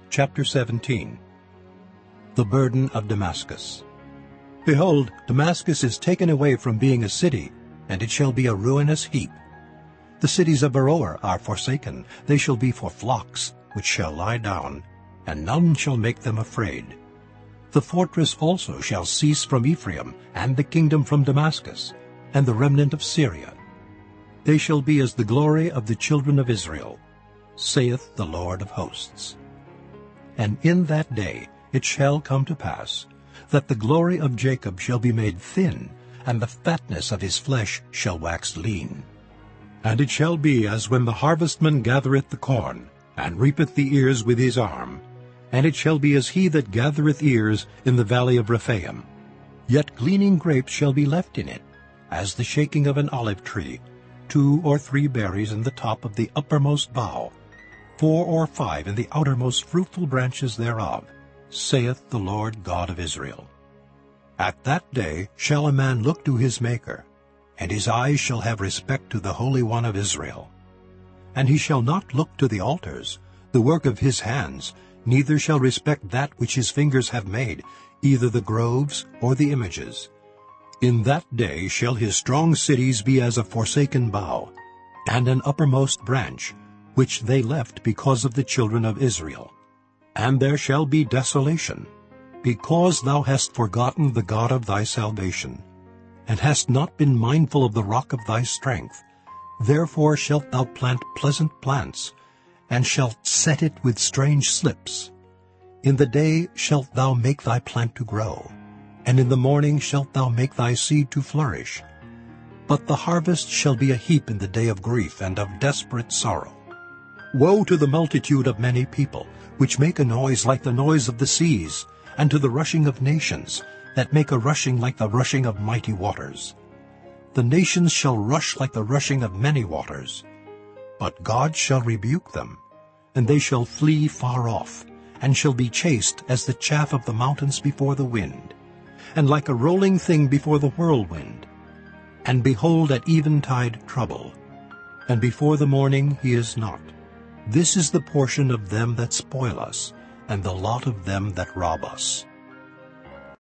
Chapter 17. The burden of Damascus. Behold, Damascus is taken away from being a city, and it shall be a ruinous heap. The cities of Aroer are forsaken, they shall be for flocks, which shall lie down, and none shall make them afraid. The fortress also shall cease from Ephraim, and the kingdom from Damascus, and the remnant of Syria. They shall be as the glory of the children of Israel, saith the Lord of hosts. And in that day it shall come to pass, that the glory of Jacob shall be made thin, and the fatness of his flesh shall wax lean. And it shall be as when the harvestman gathereth the corn, and reapeth the ears with his arm, and it shall be as he that gathereth ears in the valley of Rephaim. Yet gleaning grapes shall be left in it, as the shaking of an olive tree, 2 or 3 berries in the top of the uppermost bough, 4 or 5 in the outermost fruitful branches thereof, saith the Lord God of Israel. At that day shall a man look to his Maker, and his eyes shall have respect to the Holy One of Israel. And he shall not look to the altars, the work of his hands, neither shall respect that which his fingers have made, either the groves or the images. In that day shall his strong cities be as a forsaken bough, and an uppermost branch, which they left because of the children of Israel. And there shall be desolation, because thou hast forgotten the God of thy salvation, and hast not been mindful of the rock of thy strength. Therefore shalt thou plant pleasant plants, and shalt set it with strange slips. In the day shalt thou make thy plant to grow, and in the morning shalt thou make thy seed to flourish. But the harvest shall be a heap in the day of grief and of desperate sorrow. Woe to the multitude of many people, which make a noise like the noise of the seas, and to the rushing of nations, that make a rushing like the rushing of mighty waters. The nations shall rush like the rushing of many waters. But God shall rebuke them, and they shall flee far off, and shall be chased as the chaff of the mountains before the wind, and like a rolling thing before the whirlwind. And behold, at eventide trouble, and before the morning he is not. This is the portion of them that spoil us, and the lot of them that rob us.